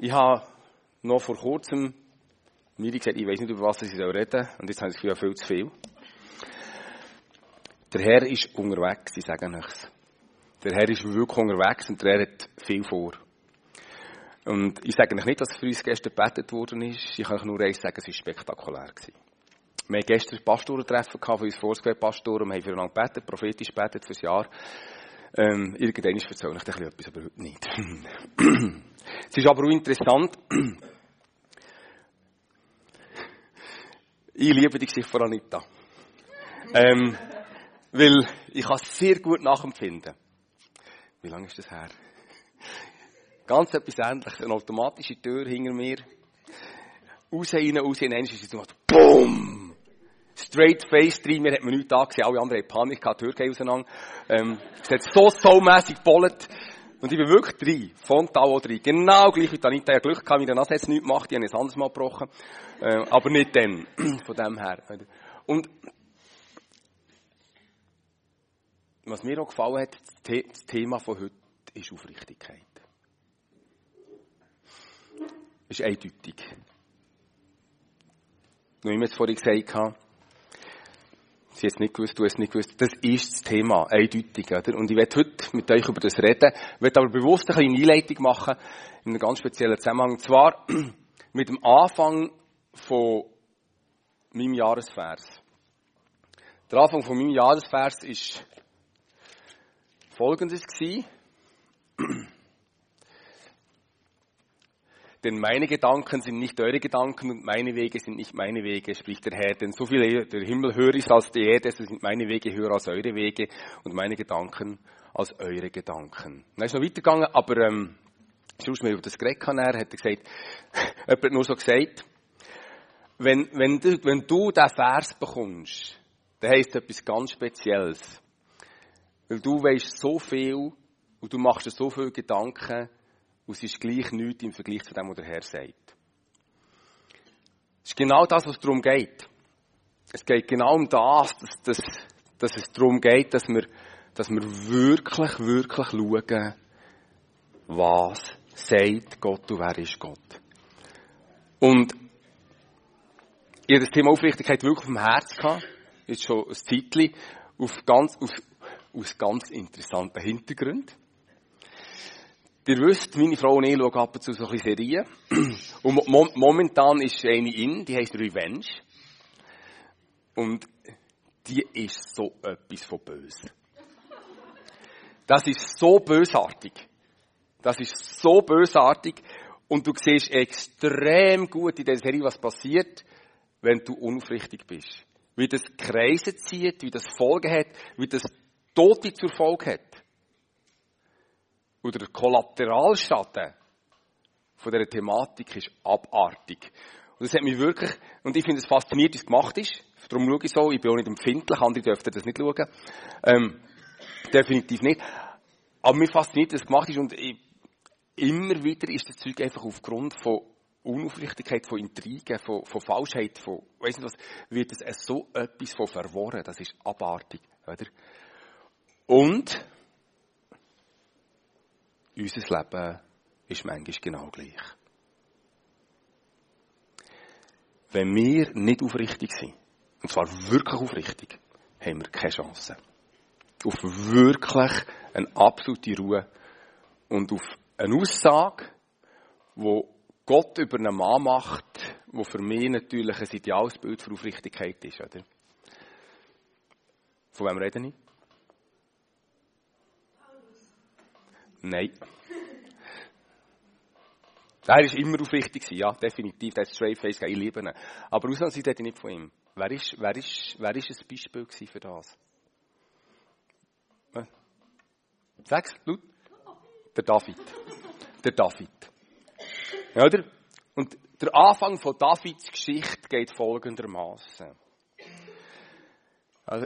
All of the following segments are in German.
Ich habe noch vor kurzem mir gesagt, ich weiss nicht, über was ich reden soll. Und jetzt habe ich das Gefühl, viel zu viel. Der Herr ist unterwegs, ich sage euch. Der Herr ist wirklich unterwegs und der Herr hat viel vor. Und ich sage euch nicht, dass für uns gestern gebetet worden ist. Ich kann euch nur eins sagen, es war spektakulär. Wir haben gestern ein Pastorentreffen von uns Vorschweig-Pastoren. Wir haben füreinander gebetet, prophetisch gebetet fürs Jahr. Irgendwann erzähle ich dir etwas, aber heute nicht. Es ist aber auch interessant. Ich liebe die Geschichte von Anita. Weil ich kann es sehr gut nachempfinden. Wie lange ist das her? Ganz etwas Ähnliches. Eine automatische Tür hinter mir. Raus, rein, ist es so, BOOM! Straight Face drin, mir hat man nichts angesehen, alle anderen hatten Panik gehabt, die Tür ging auseinander. Es hat so mässig gebollet. Und ich bin wirklich drin, frontal auch drin. Genau gleich wie Anita, ja Glück gehabt, meine Nase hat es nichts gemacht, die haben es anderes Mal gebrochen. Aber nicht dann, von dem her. Und was mir auch gefallen hat, das Thema von heute ist Aufrichtigkeit. Ist eindeutig. Noch immer es vorhin gesagt habe, Sie hat es nicht gewusst, du hast es nicht gewusst. Das ist das Thema, eindeutig. Oder? Und ich werde heute mit euch über das reden. Ich werde aber bewusst eine kleine Einleitung machen, in einem ganz speziellen Zusammenhang. Und zwar mit dem Anfang von meinem Jahresvers. Der Anfang von meinem Jahresvers war folgendes gewesen. Denn meine Gedanken sind nicht eure Gedanken und meine Wege sind nicht meine Wege, spricht der Herr. Denn so viel der Himmel höher ist als die Erde, so sind meine Wege höher als eure Wege und meine Gedanken als eure Gedanken. Dann ist noch weitergegangen, aber sonst mir über das geredet hat er gesagt, jemand hat nur so gesagt, wenn du diesen Vers bekommst, dann heisst es etwas ganz Spezielles. Weil du weisst so viel und du machst dir so viele Gedanken, und es ist gleich nichts im Vergleich zu dem, was der Herr sagt. Es ist genau das, was es darum geht. Es geht genau um das, dass es darum geht, dass wir wirklich schauen, was sagt Gott und wer ist Gott. Und ich hatte das Thema Aufrichtigkeit wirklich auf dem Herz gehabt, jetzt schon ein Zeitchen, aus ganz interessanten Hintergründen. Ihr wisst, meine Frau und ich schauen ab und zu so ein bisschen Serien. Und momentan ist eine die heisst Revenge. Und die ist so etwas von böse. Das ist so bösartig. Und du siehst extrem gut in der Serie, was passiert, wenn du unaufrichtig bist. Wie das Kreise zieht, wie das Folgen hat, wie das Tote zur Folge hat. Oder der Kollateralschaden von dieser Thematik ist abartig. Und das hat mich wirklich, und ich finde es faszinierend, wie es gemacht ist. Darum schaue ich so, ich bin auch nicht empfindlich, andere dürften das nicht schauen. Definitiv nicht. Aber mich fasziniert, wie es gemacht ist. Und immer wieder ist das Zeug einfach aufgrund von Unaufrichtigkeit, von Intrigen, von Falschheit, von, weiss nicht was, wird es so etwas von verworren. Das ist abartig, oder? Und unser Leben ist manchmal genau gleich. Wenn wir nicht aufrichtig sind, und zwar wirklich aufrichtig, haben wir keine Chance. Auf wirklich eine absolute Ruhe und auf eine Aussage, die Gott über einen Mann macht, die für mich natürlich ein ideales Bild für Aufrichtigkeit ist. Oder? Von wem rede ich? Nein. Er war immer aufrichtig, ja, definitiv. Der hat straight face, ich liebe ihn. Aber ausnahmsweise rede ich nicht von ihm. Wer ist ein Beispiel für das? Sag's laut. Der David. Ja, oder? Und der Anfang von Davids Geschichte geht folgendermaßen. Also,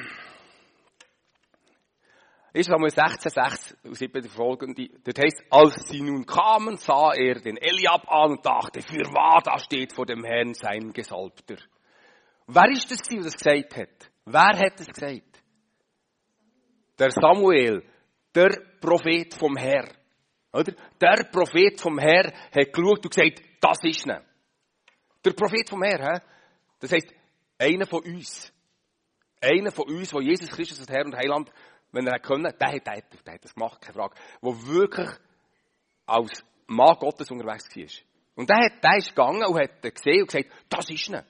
1. Samuel 16, 6 und 7 der folgende. Dort heisst, als sie nun kamen, sah er den Eliab an und dachte, fürwahr, da steht vor dem Herrn sein Gesalbter. Wer ist das, der das gesagt hat? Wer hat das gesagt? Der Samuel, der Prophet vom Herrn. Oder? Der Prophet vom Herrn hat geschaut und gesagt, das ist er. Der Prophet vom Herrn, das heisst, einer von uns. Einer von uns, wo Jesus Christus als Herr und Heiland, wenn er können, der hat das gemacht, keine Frage. Der wirklich als Mann Gottes unterwegs war. Und der ist gegangen und hat gesehen und gesagt, das ist er.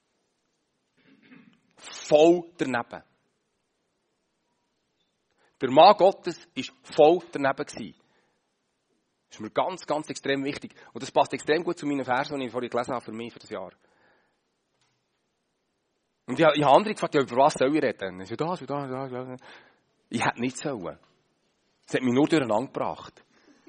Voll daneben. Der Mann Gottes war voll daneben gewesen. Das ist mir ganz, ganz extrem wichtig. Und das passt extrem gut zu meinen Versen, die ich vorhin gelesen habe für mich, für das Jahr. Und ich habe andere gefragt, ja, über was soll ich reden? Ich so, das. Ich hätte nicht sollen. Es hat mich nur durcheinander gebracht.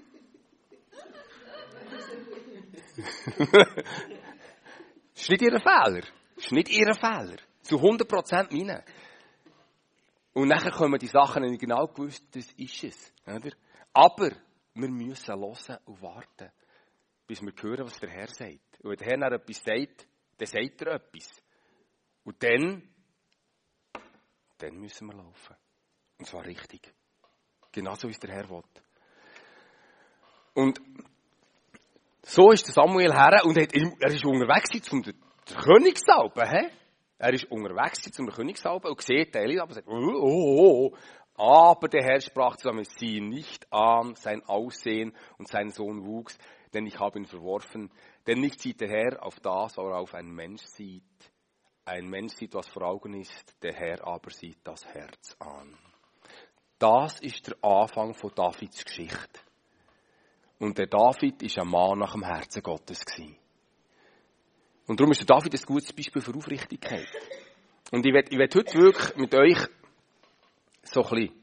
Das ist nicht ihr Fehler. Das ist nicht ihr Fehler. Zu 100% meine. Und nachher kommen die Sachen, und ich genau gewusst, das ist es. Oder? Aber wir müssen hören und warten, bis wir hören, was der Herr sagt. Und wenn der Herr nach etwas sagt, dann sagt er etwas. Und dann müssen wir laufen. Und zwar richtig. Genauso wie es der Herr will. Und so ist der Samuel her und er ist unterwegs zum Königssalben. Er ist unterwegs zum Königssalben und sieht Eli, aber sagt, oh. Aber der Herr sprach zu Samuel, sieh nicht an sein Aussehen und sein Sohn wuchs, denn ich habe ihn verworfen. Denn nicht sieht der Herr auf das, worauf ein Mensch sieht. Ein Mensch sieht, was vor Augen ist, der Herr aber sieht das Herz an. Das ist der Anfang von Davids Geschichte. Und der David war ein Mann nach dem Herzen Gottes. Und darum ist der David ein gutes Beispiel für Aufrichtigkeit. Und ich will heute wirklich mit euch so ein bisschen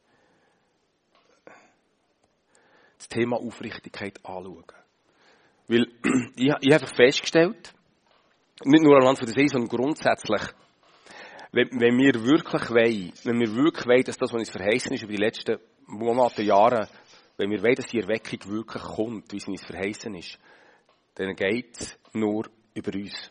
das Thema Aufrichtigkeit anschauen. Weil ich habe einfach festgestellt, nicht nur anhand von der See, sondern grundsätzlich, wenn wir wirklich wollen, dass das, was uns verheißen ist über die letzten Monate, Jahre, wenn wir wollen, dass die Erweckung wirklich kommt, wie es uns verheißen ist, dann geht es nur über uns.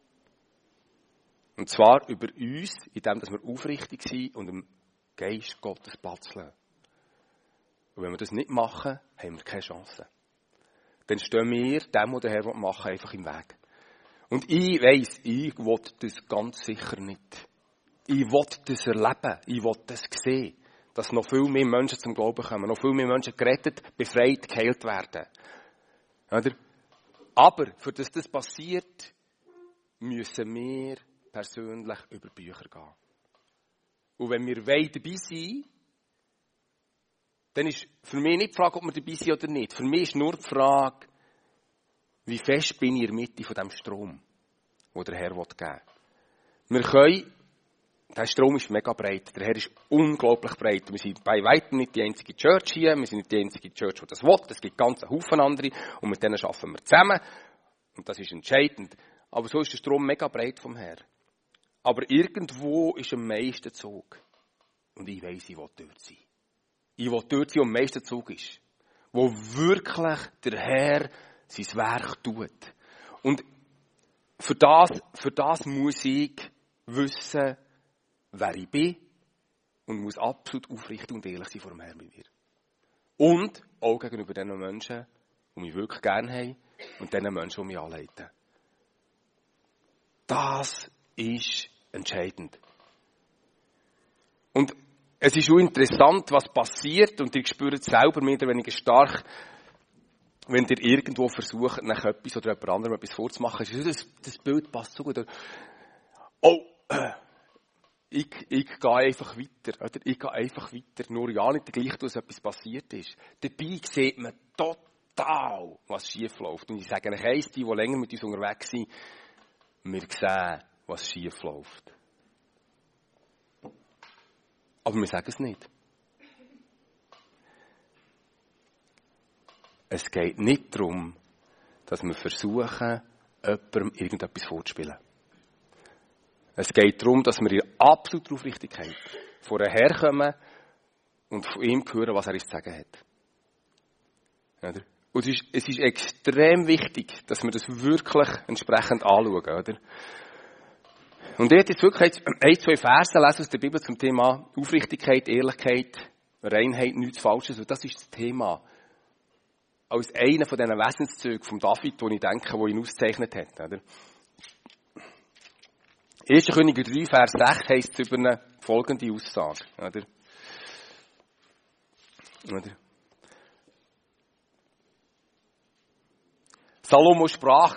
Und zwar über uns, indem wir aufrichtig sind und dem Geist Gottes Platz lassen. Und wenn wir das nicht machen, haben wir keine Chance. Dann stehen wir dem, was der Herr machen will, einfach im Weg. Und ich weiss, ich will das ganz sicher nicht. Ich will das erleben, ich will das sehen, dass noch viel mehr Menschen zum Glauben kommen, noch viel mehr Menschen gerettet, befreit, geheilt werden. Oder? Aber, für das passiert, müssen wir persönlich über Bücher gehen. Und wenn wir dabei sein, dann ist für mich nicht die Frage, ob wir dabei sind oder nicht. Für mich ist nur die Frage, wie fest bin ich in der Mitte von diesem Strom, den der Herr geben will. Wir können, der Strom ist mega breit, der Herr ist unglaublich breit. Wir sind bei weitem nicht die einzige Church hier, wir sind nicht die einzige Church, die das will. Es gibt ganz einen Haufen andere und mit denen arbeiten wir zusammen. Und das ist entscheidend. Aber so ist der Strom mega breit vom Herr. Aber irgendwo ist am meisten Zug. Und ich weiss, ich will dort sein. Ich will dort sein, wo am meisten Zug ist. Wo wirklich der Herr sein Werk tut. Und für das muss ich wissen, wer ich bin. Und muss absolut aufrichtig und ehrlich sein vor dem Herrn mit mir. Und auch gegenüber den Menschen, die mich wirklich gerne haben. Und den Menschen, die mich anleiten. Das ist entscheidend. Und es ist auch interessant, was passiert, und ihr spürt es selber mehr oder weniger stark, wenn ihr irgendwo versucht, nach etwas oder jemand anderem etwas vorzumachen. Das Bild passt so gut. Ich gehe einfach weiter. Oder? Ich gehe einfach weiter. Nur ja nicht gleich, dass etwas passiert ist. Dabei sieht man total, was schief läuft. Und ich sage euch eins, die länger mit uns unterwegs sind, wir sehen, was schief läuft. Aber wir sagen es nicht. Es geht nicht darum, dass wir versuchen, jemandem irgendetwas vorzuspielen. Es geht darum, dass wir in absoluter Aufrichtigkeit vor den Herrn kommen und von ihm hören, was er uns zu sagen hat. Und es ist extrem wichtig, dass wir das wirklich entsprechend anschauen. Oder? Und ich werde jetzt wirklich 1-2 Verse lesen aus der Bibel zum Thema Aufrichtigkeit, Ehrlichkeit, Reinheit, nichts Falsches. Und das ist das Thema. als einer von diesen Wesenszügen von David, die ich denke, die ihn auszeichnet hat. Oder? 1. Könige 3, Vers 6 heisst es über eine folgende Aussage. Oder? Salomo sprach,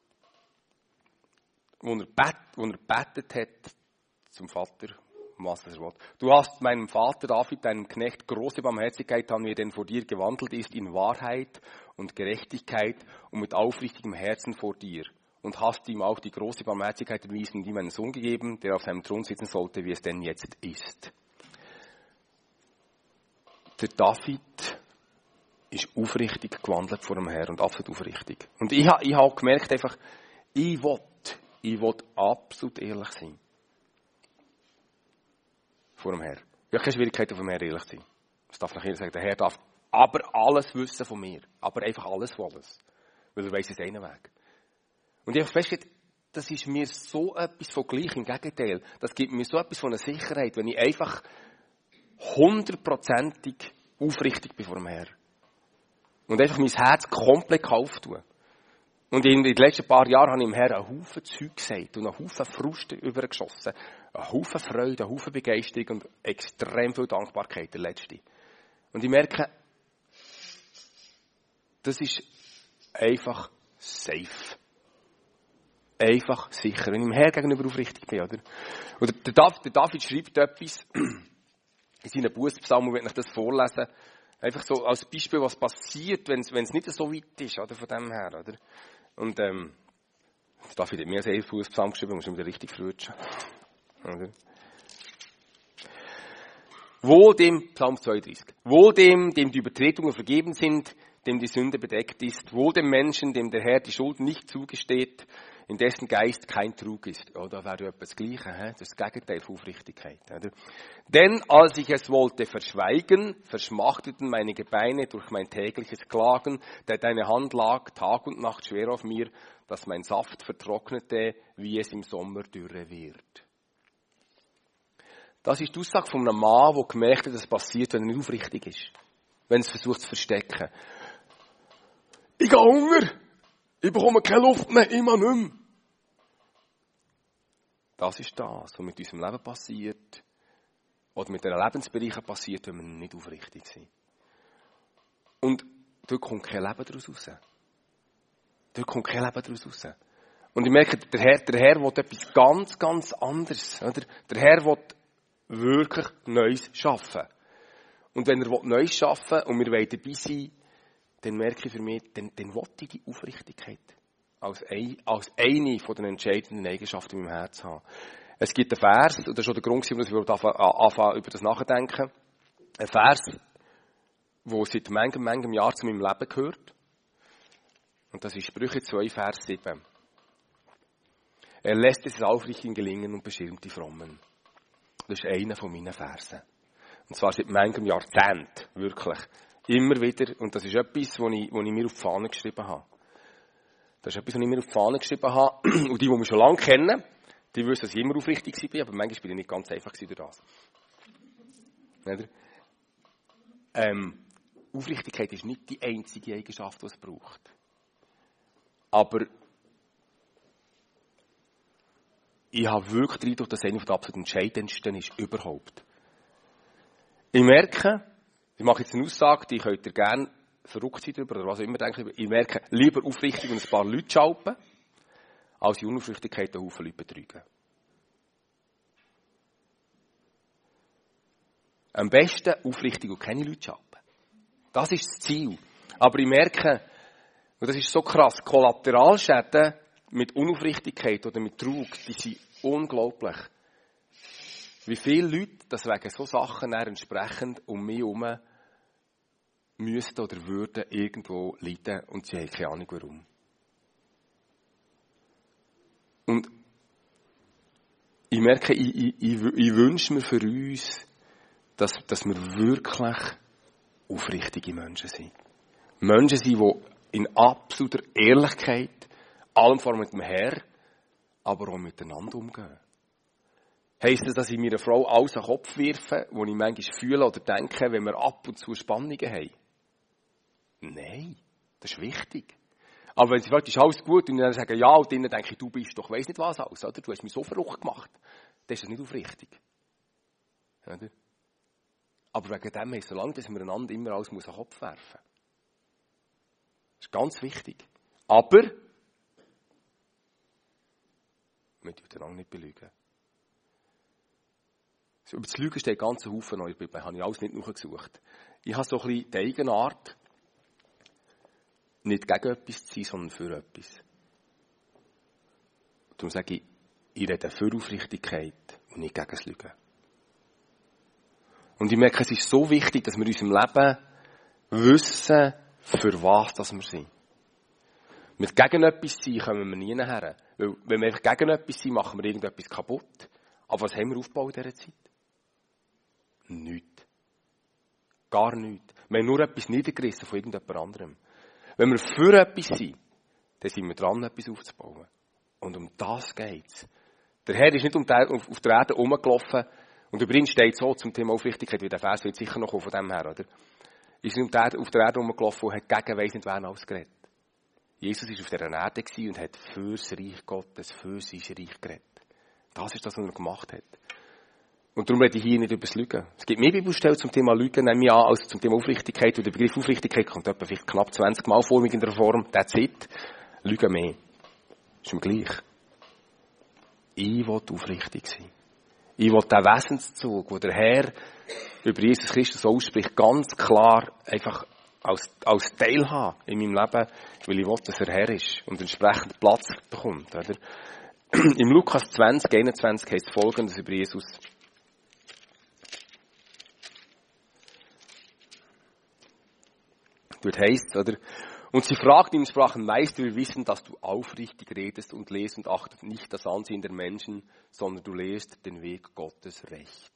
wo er betet hat zum Vater, was er will. Du hast meinem Vater David, deinem Knecht, große Barmherzigkeit an mir, denn vor dir gewandelt ist in Wahrheit und Gerechtigkeit und mit aufrichtigem Herzen vor dir. Und hast ihm auch die große Barmherzigkeit erwiesen, die meinen Sohn gegeben, der auf seinem Thron sitzen sollte, wie es denn jetzt ist. Der David ist aufrichtig gewandelt vor dem Herrn und absolut aufrichtig. Und ich habe gemerkt einfach, ich will absolut ehrlich sein. Vor dem Herrn. Ich habe keine Schwierigkeit, vor dem Herrn ehrlich zu sein. Das darf nicht jeder sagen. Der Herr darf aber alles wissen von mir. Aber einfach alles von alles. Weil er weiss es einen Weg. Und ich habe festgestellt, das ist mir so etwas von gleich. Im Gegenteil. Das gibt mir so etwas von einer Sicherheit, wenn ich einfach 100%ig aufrichtig bin vor dem Herrn. Und einfach mein Herz komplett auftue. Und in den letzten paar Jahren habe ich dem Herrn einen Haufen Zeug gesagt und einen Haufen Frust übergeschossen. Einen Haufen Freude, einen Haufen Begeisterung und extrem viel Dankbarkeit, der letzte. Und ich merke, das ist einfach safe. Einfach sicher. Wenn ich dem Herrn gegenüber aufrichtig bin, oder? Oder der David schreibt etwas in seinen Bußpsalmen, wenn ich das vorlesen. Einfach so als Beispiel, was passiert, wenn es nicht so weit ist, oder, von dem her, oder? Und, David hat mir einen Bußpsalm geschrieben, muss ich wieder richtig flutschen. Oder? Wohl dem, Psalm 32, wohl dem die Übertretungen vergeben sind, dem die Sünde bedeckt ist, wohl dem Menschen, dem der Herr die Schuld nicht zugesteht, in dessen Geist kein Trug ist. Ja, da wäre ja etwas das Gleiche, das Gegenteil von Aufrichtigkeit. Oder? Denn als ich es wollte verschweigen, verschmachteten meine Gebeine durch mein tägliches Klagen, da deine Hand lag Tag und Nacht schwer auf mir, dass mein Saft vertrocknete, wie es im Sommer Dürre wird. Das ist die Aussage von einem Mann, der gemerkt hat, dass es passiert, wenn er nicht aufrichtig ist. Wenn es versucht zu verstecken. Ich habe Hunger. Ich bekomme keine Luft mehr, immer nicht mehr. Das ist das, was mit unserem Leben passiert. Oder mit den Lebensbereichen passiert, wenn wir nicht aufrichtig sind. Und dort kommt kein Leben daraus raus. Dort kommt kein Leben daraus raus. Und ich merke, der Herr will etwas ganz, ganz anderes. Oder? Der Herr will wirklich Neues schaffen. Und wenn er Neues schaffen will und wir wollen dabei sein, dann merke ich für mich, dann will ich die Aufrichtigkeit als eine von den entscheidenden Eigenschaften in meinem Herz haben. Es gibt einen Vers, und das ist schon der Grund, warum wir anfangen, über das nachdenken. Ein Vers, der seit manchem Jahr zu meinem Leben gehört. Und das ist Sprüche 2, Vers 7. Er lässt es Aufrichtigen gelingen und beschirmt die Frommen. Das ist einer von meinen Versen. Und zwar seit manchem Jahrzehnt, wirklich. Immer wieder. Und das ist etwas, was ich mir auf die Fahne geschrieben habe. Das ist etwas, was ich mir auf die Fahne geschrieben habe. Und die mich schon lange kennen, die wissen, dass ich immer aufrichtig war, aber manchmal bin ich nicht ganz einfach durch das. Aufrichtigkeit ist nicht die einzige Eigenschaft, die es braucht. Aber ich habe wirklich den Eindruck, dass eine der absolut entscheidendsten ist überhaupt. Ich merke, ich mache jetzt eine Aussage, die könnt ihr gerne verrückt sein darüber, oder was auch immer denken. Ich merke, lieber aufrichtig und ein paar Leute schalten, als in Unaufrichtigkeit einen Haufen Leute betrügen. Am besten aufrichtig und keine Leute schalten. Das ist das Ziel. Aber ich merke, und das ist so krass, Kollateralschäden mit Unaufrichtigkeit oder mit Trug, die sind unglaublich. Wie viele Leute, das wegen so Sachen entsprechend um mich herum müssten oder würden irgendwo leiden und sie haben keine Ahnung warum. Und ich merke, ich wünsche mir für uns, dass wir wirklich aufrichtige Menschen sind. Menschen sind, die in absoluter Ehrlichkeit, allem vor mit dem Herrn, aber auch miteinander umgehen. Heisst das, dass ich meiner Frau alles an den Kopf wirfe, wo ich manchmal fühle oder denke, wenn wir ab und zu Spannungen haben? Nein. Das ist wichtig. Aber wenn sie fragt, ist alles gut, und dann sagen, ja, und dann denke ich, du bist doch, weiss nicht was alles, oder? Du hast mich so verrückt gemacht. Das ist das nicht aufrichtig. Oder? Aber wegen dem heisst es so lange, dass wir einander immer alles an den Kopf werfen muss. Das ist ganz wichtig. Aber wir dürfen einander nicht belügen. Über das Lügen steht ganz ein Haufen in der Bibel. Habe ich alles nicht nachgesucht. Ich habe so ein bisschen die Eigenart, nicht gegen etwas zu sein, sondern für etwas. Darum sage ich, ich rede für Aufrichtigkeit und nicht gegen das Lügen. Und ich merke, es ist so wichtig, dass wir in unserem Leben wissen, für was das wir sind. Mit gegen etwas sein kommen wir nie nachher. Weil, wenn wir einfach gegen etwas sind, machen wir irgendetwas kaputt. Aber was haben wir aufgebaut in dieser Zeit? Nichts. Gar nichts. Wir haben nur etwas niedergerissen von irgendjemand anderem. Wenn wir für etwas sind, dann sind wir dran, etwas aufzubauen. Und um das geht es. Der Herr ist nicht auf der Erde rumgelaufen. Und übrigens steht so zum Thema Aufrichtigkeit, wie der Vers wird sicher noch kommen von dem her, oder? Ist nicht auf der Erde rumgelaufen und hat gegen weiss nicht wen alles geredet. Jesus war auf dieser Erde und hat für das Reich Gottes, für sein Reich geredet. Das ist das, was er gemacht hat. Und darum rede ich hier nicht über das Lügen. Es gibt mehr Bibelstellen zum Thema Lügen, nehme ich an, als zum Thema Aufrichtigkeit. Und der Begriff Aufrichtigkeit kommt etwa vielleicht knapp 20 Mal vor in der Form. That's it. Lügen mehr. Ist mir gleich. Ich will aufrichtig sein. Ich will den Wesenszug, den der Herr über Jesus Christus ausspricht, ganz klar einfach als Teil haben in meinem Leben, weil ich will, dass er Herr ist und entsprechend Platz bekommt. Oder? Im Lukas 20, 21 heißt Folgendes über Jesus. Dort heisst es, oder? Und sie fragten ihn, sprachen, Meister, wir wissen, dass du aufrichtig redest und lehrst und achtet nicht das Ansehen der Menschen, sondern du lehrst den Weg Gottes recht.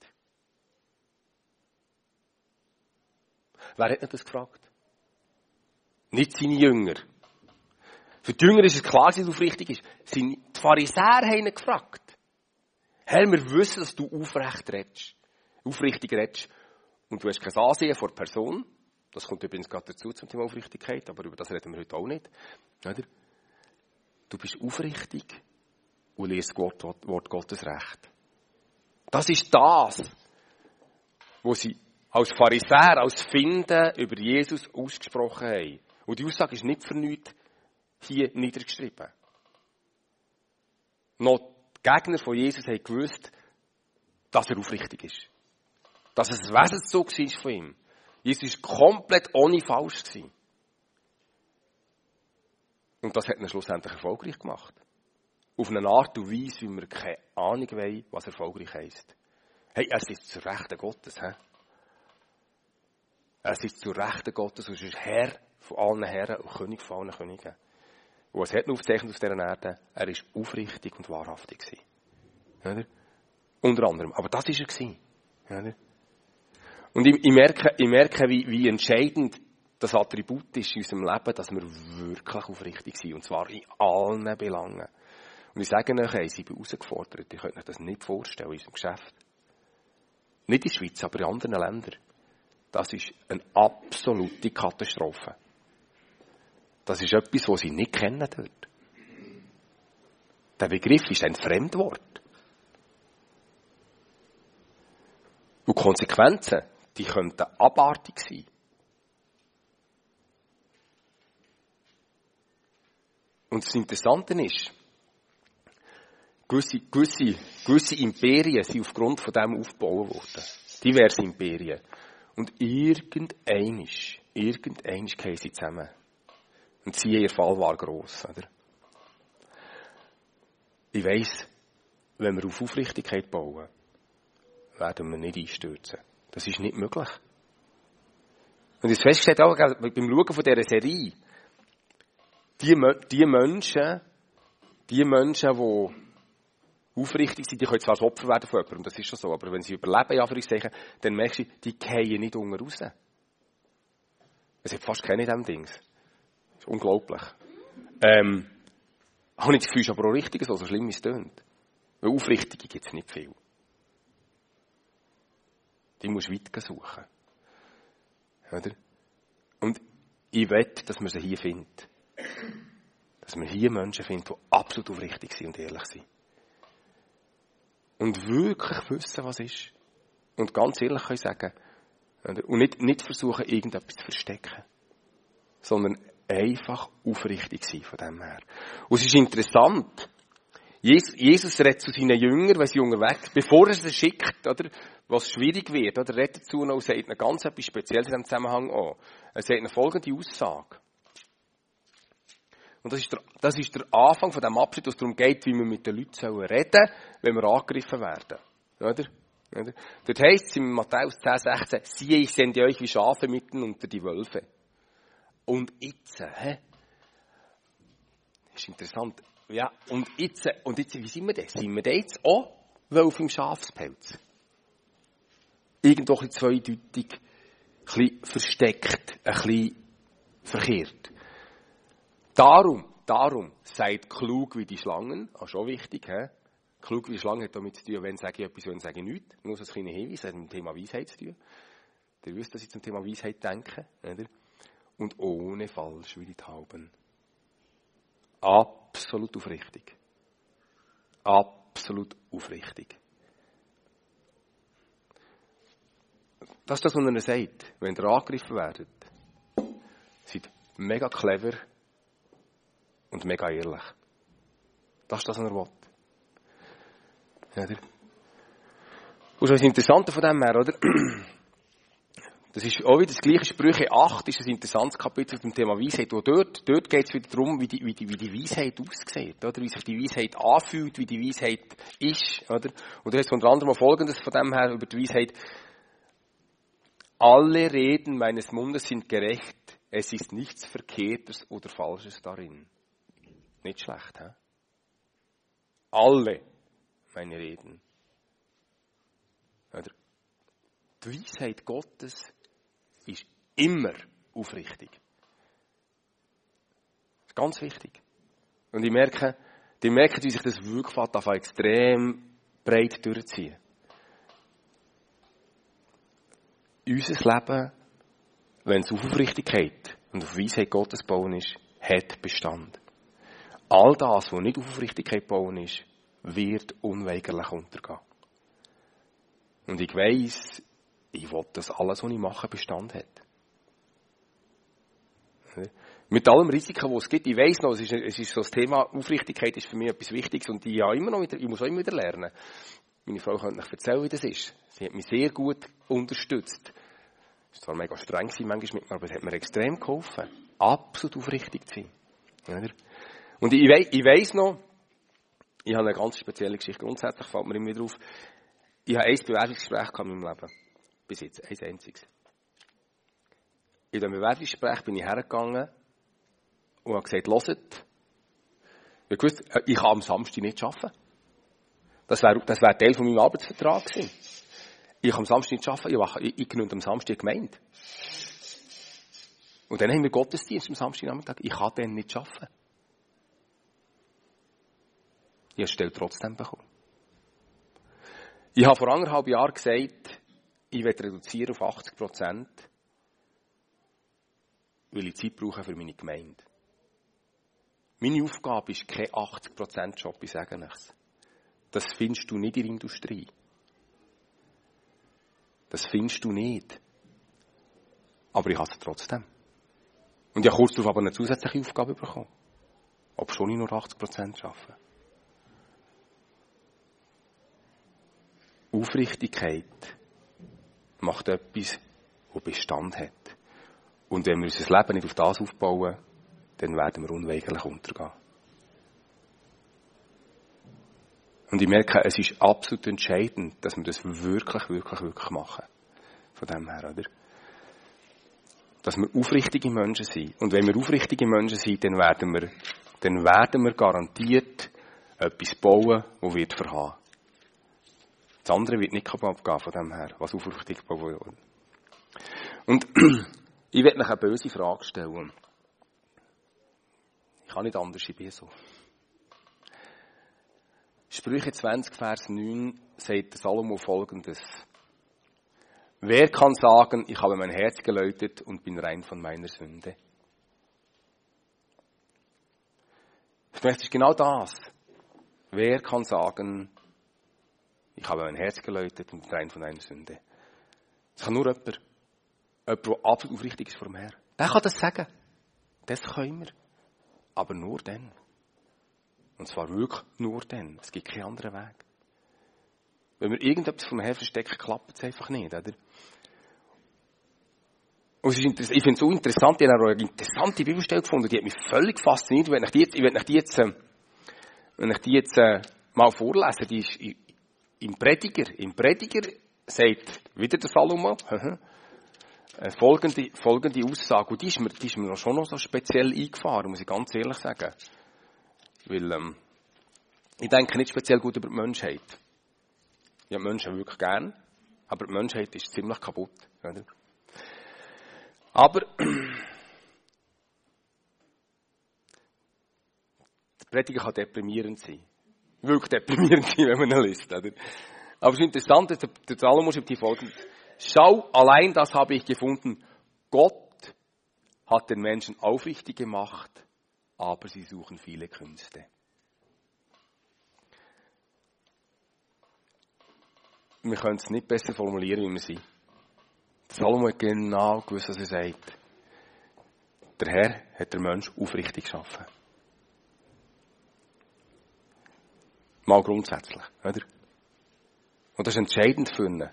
Wer hat nicht das gefragt? Nicht seine Jünger. Für die Jünger ist es klar, dass es aufrichtig ist. Die Pharisäer haben ihn gefragt. Herr, wir wissen, dass du aufrichtig redest. Und du hast kein Ansehen vor der Person. Das kommt übrigens gerade dazu zum Thema Aufrichtigkeit, aber über das reden wir heute auch nicht. Oder? Du bist aufrichtig und liest Wort Gottes recht. Das ist das, was sie als Pharisäer, als Finden über Jesus ausgesprochen haben. Und die Aussage ist nicht für nichts hier niedergeschrieben. Noch die Gegner von Jesus haben gewusst, dass er aufrichtig ist. Dass es ein Wesenszug war von ihm. Jesus war komplett ohne falsch. Und das hat ihn schlussendlich erfolgreich gemacht. Auf eine Art und Weise, wie wir keine Ahnung haben, was erfolgreich heisst. Hey, er sitzt zur Rechten Gottes. He? Er sitzt zur Rechten Gottes und ist Herr von allen Herren und König von allen Königen. Und was hat er aufgezeichnet auf dieser Erde? Er war aufrichtig und wahrhaftig. Oder? Unter anderem. Aber das war er. Oder? Und ich merke wie entscheidend das Attribut ist in unserem Leben, dass wir wirklich aufrichtig sind. Und zwar in allen Belangen. Und ich sage euch, ich bin herausgefordert. Ihr könnt euch das nicht vorstellen in unserem Geschäft. Nicht in der Schweiz, aber in anderen Ländern. Das ist eine absolute Katastrophe. Das ist etwas, was sie nicht kennen dort. Der Begriff ist ein Fremdwort. Und die Konsequenzen, die könnten abartig sein. Und das Interessante ist, gewisse Imperien sind aufgrund von dem aufgebaut worden. Diverse Imperien. Und irgendein gehen sie zusammen. Und ihr Fall war gross, oder? Ich weiss, wenn wir auf Aufrichtigkeit bauen, werden wir nicht einstürzen. Das ist nicht möglich. Und ich habe festgestellt, auch beim Schauen von dieser Serie, die Menschen, die aufrichtig sind, die können zwar das Opfer werden von jemandem, das ist schon so, aber wenn sie überleben, dann merkst du, die fallen nicht unten raus. Es hat fast keine in diesem Dings. Das ist unglaublich. Habe ich das Gefühl, ist aber auch richtig so schlimm wie es tönt. Weil Aufrichtige gibt es nicht viel. Die musst du weit suchen. Oder? Und ich will, dass man sie hier findet. Dass man hier Menschen findet, die absolut aufrichtig sind und ehrlich sind. Und wirklich wissen, was ist. Und ganz ehrlich können sagen. Und nicht versuchen, irgendetwas zu verstecken. Sondern einfach aufrichtig sein von dem her. Und es ist interessant. Jesus redet zu seinen Jüngern, wenn sie unterwegs sind, bevor er sie schickt, oder, was schwierig wird, oder, redet dazu noch und sagt ihnen ganz etwas Spezielles in diesem Zusammenhang an. Er sagt ihnen folgende Aussage. Und das ist der Anfang von dem Abschnitt, wo es darum geht, wie wir mit den Leuten reden sollen, wenn wir angegriffen werden. Oder? Dort heisst es in Matthäus 10,16, siehe, ich sende euch wie Schafe mitten unter die Wölfe. Und jetzt, Das ist interessant. Ja, und jetzt, wie sind wir das? Sind wir da jetzt auch Wölfe im Schafspelz? Irgendwo ein bisschen zweideutig, ein bisschen versteckt, ein bisschen verkehrt. Darum, seid klug wie die Schlangen. Auch schon wichtig, he? Klug wie die Schlangen hat damit zu tun, wenn sage ich etwas, wenn sage ich nichts. Nur so ein kleiner Hinweis, hat mit dem Thema Weisheit zu tun. Ihr wisst, dass ich zum Thema Weisheit denke. Oder? Und ohne falsch wie die Tauben. Absolut aufrichtig. Absolut aufrichtig. Das ist das, was er sagt. Wenn ihr angegriffen werdet, seid mega clever und mega ehrlich. Das ist das, was er will. Oder? Und das Interessante von dem her, oder? Das ist auch wieder das gleiche. Sprüche 8 ist ein interessantes Kapitel zum Thema Weisheit. Und dort geht es wieder darum, wie die Weisheit aussieht, oder? Wie sich die Weisheit anfühlt, wie die Weisheit ist, oder? Und da ist unter anderem Folgendes von dem her über die Weisheit. Alle Reden meines Mundes sind gerecht. Es ist nichts Verkehrtes oder Falsches darin. Nicht schlecht, hä? Alle meine Reden. Oder? Die Weisheit Gottes ist immer aufrichtig. Das ist ganz wichtig. Und ich merke, wie sich das wirklich extrem breit durchziehen. Unser Leben, wenn es auf Aufrichtigkeit und auf Weisheit Gottes bauen ist, hat Bestand. All das, was nicht auf Aufrichtigkeit bauen ist, wird unweigerlich untergehen. Und ich weiss, ich will, dass alles, was ich mache, Bestand hat. Mit allem Risiko, das es gibt. Ich weiss noch, es ist so das Thema, Aufrichtigkeit ist für mich etwas Wichtiges und ich muss auch immer wieder lernen. Meine Frau könnte euch erzählen, wie das ist. Sie hat mich sehr gut unterstützt. Es war zwar mega streng manchmal mit mir, aber es hat mir extrem geholfen, absolut aufrichtig zu sein. Und ich weiss noch, ich habe eine ganz spezielle Geschichte. Grundsätzlich fällt mir immer wieder auf, ich habe ein Bewerbungsgespräch in meinem Leben. Bis jetzt, ein einziges. In diesem Bewerbungsgespräch bin ich hergegangen und habe gesagt, hört, ich kann am Samstag nicht arbeiten. Das wäre Teil von meinem Arbeitsvertrag gewesen. Ich kann am Samstag nicht arbeiten, ich genüge am Samstag Gemeinde. Und dann haben wir Gottesdienst am Samstagnachmittag. Ich kann dann nicht arbeiten. Ich habe die Stelle trotzdem bekommen. Ich habe vor 1,5 Jahren gesagt, ich werde reduzieren auf 80%, weil ich Zeit brauche für meine Gemeinde. Meine Aufgabe ist kein 80%-Job, ich sage nichts. Das findest du nicht in der Industrie. Das findest du nicht. Aber ich habe es trotzdem. Und ich habe kurz darauf aber eine zusätzliche Aufgabe bekommen. Ob schon ich nur 80% arbeite. Aufrichtigkeit macht etwas, das Bestand hat. Und wenn wir unser Leben nicht auf das aufbauen, dann werden wir unweigerlich untergehen. Und ich merke, es ist absolut entscheidend, dass wir das wirklich machen. Von dem her, oder? Dass wir aufrichtige Menschen sind. Und wenn wir aufrichtige Menschen sind, dann werden wir garantiert etwas bauen, das wird verharren. Das andere wird nicht kaputt gehen von dem her, was aufrichtig gebaut wird. Und ich werde euch eine böse Frage stellen. Ich kann nicht anders, ich bin so. Sprüche 20, Vers 9 sagt Salomo Folgendes. Wer kann sagen, ich habe mein Herz geläutet und bin rein von meiner Sünde? Es ist genau das. Wer kann sagen, ich habe mein Herz geläutet und rein von einer Sünde? Das kann nur jemand, der absolut aufrichtig ist vor dem Herrn. Der kann das sagen. Das können wir. Aber nur dann. Und zwar wirklich nur dann. Es gibt keinen anderen Weg. Wenn wir irgendetwas vom Herrn verstecken, klappt es einfach nicht, oder? Und ich finde es so interessant, ich habe eine interessante Bibelstelle gefunden, die hat mich völlig fasziniert. Wenn ich die jetzt mal vorlesen, die ist im Prediger. Im Prediger sagt wieder der Salomo folgende Aussage. Und die ist mir schon noch so speziell eingefahren, muss ich ganz ehrlich sagen. Weil ich denke nicht speziell gut über die Menschheit. Ich habe Menschen wirklich gern, aber die Menschheit ist ziemlich kaputt. Oder? Aber der Prediger kann deprimierend sein. Wirklich deprimierend sein, wenn man ihn liest. Oder? Aber es ist interessant, der Salomo schreibt hier Folgendes. Schau, allein das habe ich gefunden. Gott hat den Menschen aufrichtig gemacht, aber sie suchen viele Künste. Wir können es nicht besser formulieren, wie wir sind. Salomo hat genau gewusst, was er sagt. Der Herr hat den Menschen aufrichtig geschaffen. Mal grundsätzlich, oder? Und das ist entscheidend für ihn.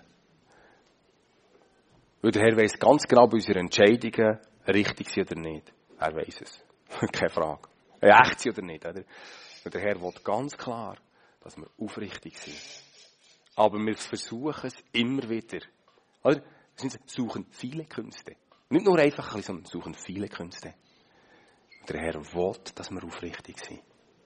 Weil der Herr weiss ganz genau, ob unsere Entscheidungen richtig sind oder nicht. Er weiss es. Keine Frage. Echt sind oder nicht, oder? Und der Herr will ganz klar, dass wir aufrichtig sind. Aber wir versuchen es immer wieder. Oder? Wir suchen viele Künste. Nicht nur einfach ein bisschen, sondern suchen viele Künste. Und der Herr will, dass wir aufrichtig sind.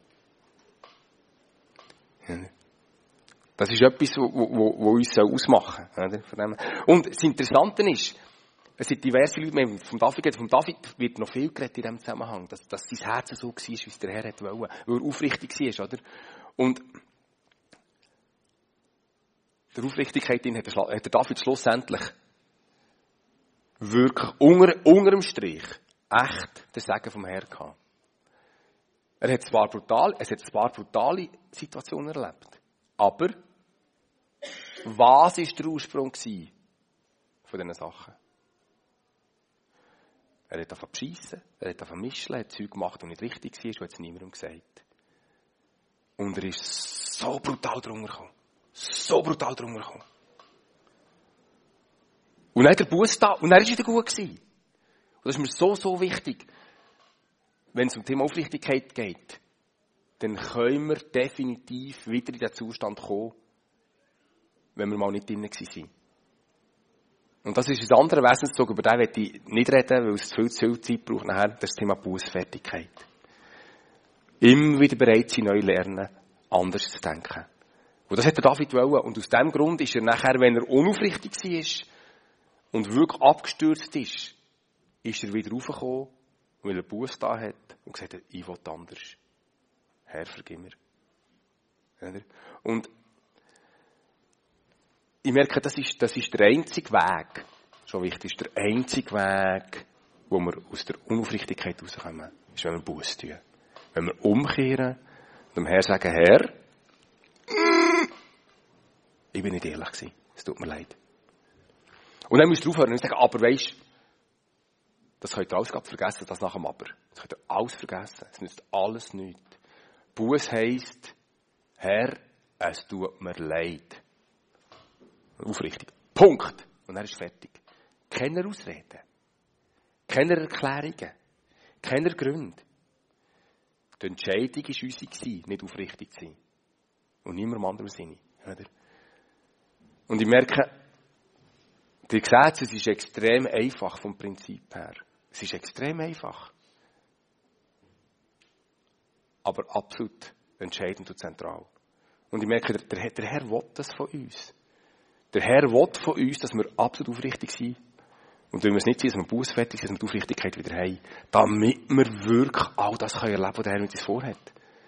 Ja. Das ist etwas, was uns ausmachen soll. Und das Interessante ist, es sind diverse Leute, vom David wird noch viel geredet in diesem Zusammenhang, dass sein Herz so war, wie es der Herr wollte, weil er aufrichtig war. Oder? Und der Aufrichtigkeit hat der David schlussendlich wirklich unter dem Strich echt den Segen vom Herrn gehabt. Es hat zwar brutale Situationen erlebt, aber was war der Ursprung von diesen Sachen? Er hat angefangen zu beschissen, er hat angefangen zu mischen, er hat Zeug gemacht, das nicht richtig war, und hat es niemandem gesagt. Und er ist so brutal drunter gekommen. Und dann hat er Buße da, und er war wieder gut gewesen. Und das ist mir so wichtig. Wenn es um das Thema Aufrichtigkeit geht, dann können wir definitiv wieder in den Zustand kommen, wenn wir mal nicht drin waren. Und das ist ein anderer Wesenszug, über den möchte ich nicht reden, weil es viel zu viel Zeit braucht nachher, das Thema Bußfertigkeit. Immer wieder bereit sein, neu lernen, anders zu denken. Und das hat der David wollen. Und aus diesem Grund ist er nachher, wenn er unaufrichtig war und wirklich abgestürzt ist er wieder raufgekommen, weil er Buße da hat und gesagt hat, ich will anders. Herr, vergib mir. Und ich merke, das ist der einzige Weg, schon wichtig, ist der einzige Weg, wo wir aus der Unaufrichtigkeit rauskommen, ist, wenn wir Buße tun. Wenn wir umkehren und dem Herrn sagen, Herr, ich bin nicht ehrlich gewesen, es tut mir leid. Und dann müsst ihr aufhören und sagen, aber weisst, das könnt ihr alles vergessen, das nach dem Aber. Das könnt ihr alles vergessen, es nützt alles nichts. Buße heisst, Herr, es tut mir leid. Aufrichtig. Punkt. Und dann ist fertig. Keine Ausreden. Keine Erklärungen. Keine Gründe. Die Entscheidung war unsere, nicht aufrichtig zu sein. Und niemand anderem Sinne. Und ich merke, ihr seht, es ist extrem einfach vom Prinzip her. Es ist extrem einfach. Aber absolut entscheidend und zentral. Und ich merke, der Herr will das von uns. Der Herr will von uns, dass wir absolut aufrichtig sind. Und wenn wir es nicht sind, dass wir bußfertig sind, dass wir die Aufrichtigkeit wieder haben. Damit wir wirklich all das erleben können, was der Herr mit uns vorhat.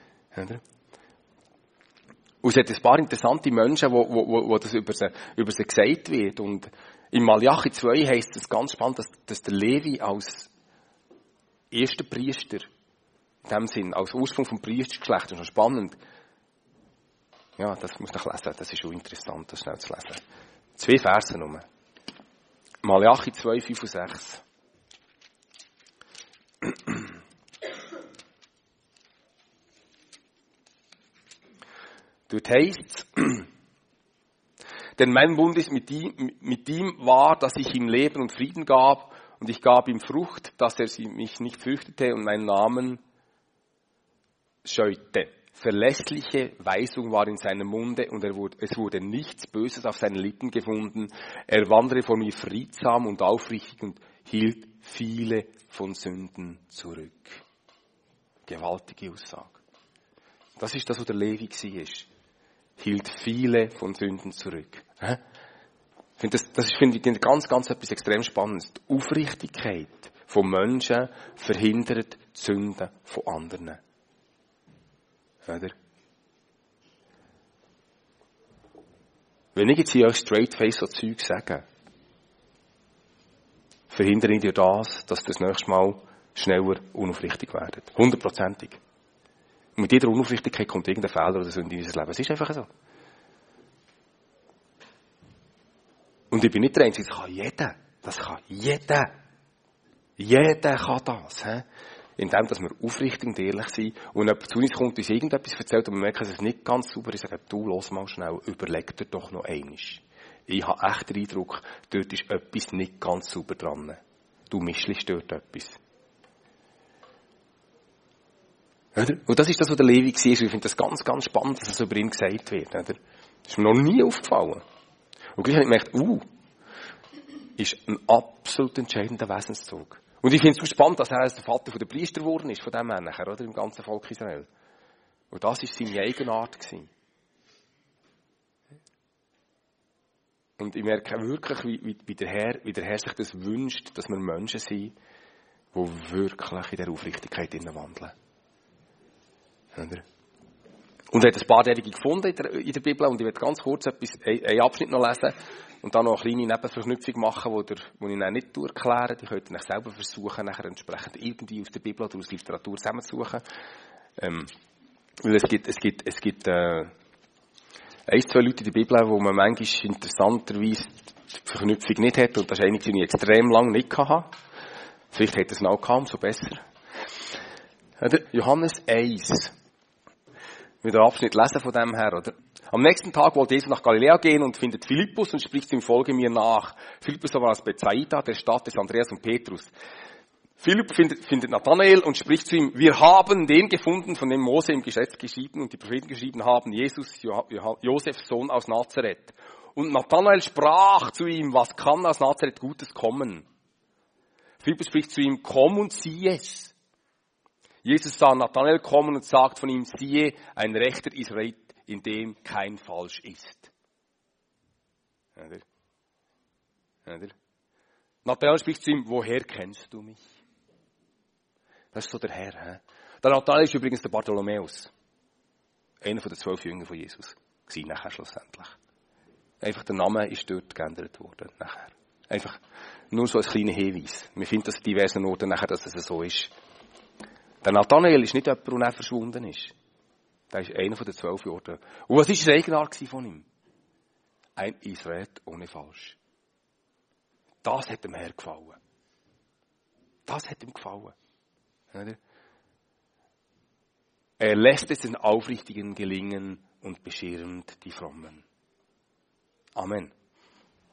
Und es hat ein paar interessante Menschen, wo das über sie gesagt wird. Und in Malachi 2 heisst es ganz spannend, dass der Levi als erster Priester In dem Sinn, als Ursprung vom Priestergeschlecht, das ist noch spannend. Ja, das muss ich lesen, das ist schon interessant, das schnell zu lesen. 2 Verse nur. Malachi 2, 5 und 6. Dort heisst, denn mein Bund ist mit ihm war, dass ich ihm Leben und Frieden gab, und ich gab ihm Frucht, dass er mich nicht fürchtete und meinen Namen scheute. Verlässliche Weisung war in seinem Munde, und es wurde nichts Böses auf seinen Lippen gefunden. Er wanderte vor mir friedsam und aufrichtig und hielt viele von Sünden zurück. Gewaltige Aussage. Das ist das, was der Levi war. Hielt viele von Sünden zurück. Ich finde, das ist ganz, ganz etwas extrem Spannendes. Die Aufrichtigkeit von Menschen verhindert die Sünden von anderen. Oder? Wenn ich jetzt hier euch straight face so Zeug sage, verhindere ich dir das, dass ihr das nächste Mal schneller unaufrichtig werdet. 100%. Und mit jeder Unaufrichtigkeit kommt irgendein Fehler oder Sünde in unser Leben. Es ist einfach so. Und ich bin nicht der Einzige, das kann jeder. Das kann jeder. Jeder kann das. Indem, dass wir aufrichtig und ehrlich sind und jemand zu uns kommt und uns irgendetwas erzählt und wir merken, dass es nicht ganz sauber ist, sagen, du, los mal schnell, überleg dir doch noch einmal. Ich habe echt den Eindruck, dort ist etwas nicht ganz sauber dran. Du mischst dort etwas. Und das ist das, was der Levi war. Ich finde das ganz, ganz spannend, dass es über ihn gesagt wird. Das ist mir noch nie aufgefallen. Und gleich habe ich gemerkt, ist ein absolut entscheidender Wesenszug. Und ich finde es so spannend, dass er der Vater der Priester geworden ist, von dem her nachher, oder? Im ganzen Volk Israel. Und das war seine Eigenart gewesen. Und ich merke wirklich, wie der Herr sich das wünscht, dass wir Menschen sind, die wirklich in der Aufrichtigkeit wandeln. Oder? Und er hat ein paar derige gefunden in der Bibel, und ich werde ganz kurz einen Abschnitt noch lesen und dann noch eine kleine Nebenverknüpfung machen, die ich Ihnen nicht erkläre. Die könnt ihr selber versuchen, nachher entsprechend irgendwie aus der Bibel oder aus Literatur zusammenzusuchen. Weil es gibt 1, 2 Leute in der Bibel, wo man manchmal interessanterweise die Verknüpfung nicht hat, und das ist eine, die ich extrem lange nicht hatte. Vielleicht hätte es noch gehabt, umso besser. Johannes 1. Wieder Abschnitt lesen von dem her, oder? Am nächsten Tag wollte Jesus nach Galiläa gehen und findet Philippus und spricht ihm, folge mir nach. Philippus war aus Bethsaida, der Stadt des Andreas und Petrus. Philipp findet Nathanael und spricht zu ihm, wir haben den gefunden, von dem Mose im Gesetz geschrieben und die Propheten geschrieben haben, Jesus, Josefs Sohn aus Nazareth. Und Nathanael sprach zu ihm, was kann aus Nazareth Gutes kommen? Philippus spricht zu ihm, komm und sieh es. Jesus sah Nathanael kommen und sagt von ihm, siehe, ein rechter Israelit, in dem kein Falsch ist. Nathanael spricht zu ihm, woher kennst du mich? Das ist so der Herr. Der Nathanael ist übrigens der Bartholomäus. Einer von den 12 Jüngern von Jesus. War nachher schlussendlich. Einfach der Name ist dort geändert worden. Nachher. Einfach nur so als kleiner Hinweis. Wir finden das an diversen Orten nachher, dass es so ist. Der Nathanael ist nicht jemand, der verschwunden ist. Der ist einer von den 12 Juden. Und was war die Eigenart von ihm? Ein Israelit ohne Falsch. Das hat dem Herrn gefallen. Das hat ihm gefallen. Er lässt es den Aufrichtigen gelingen und beschirmt die Frommen. Amen.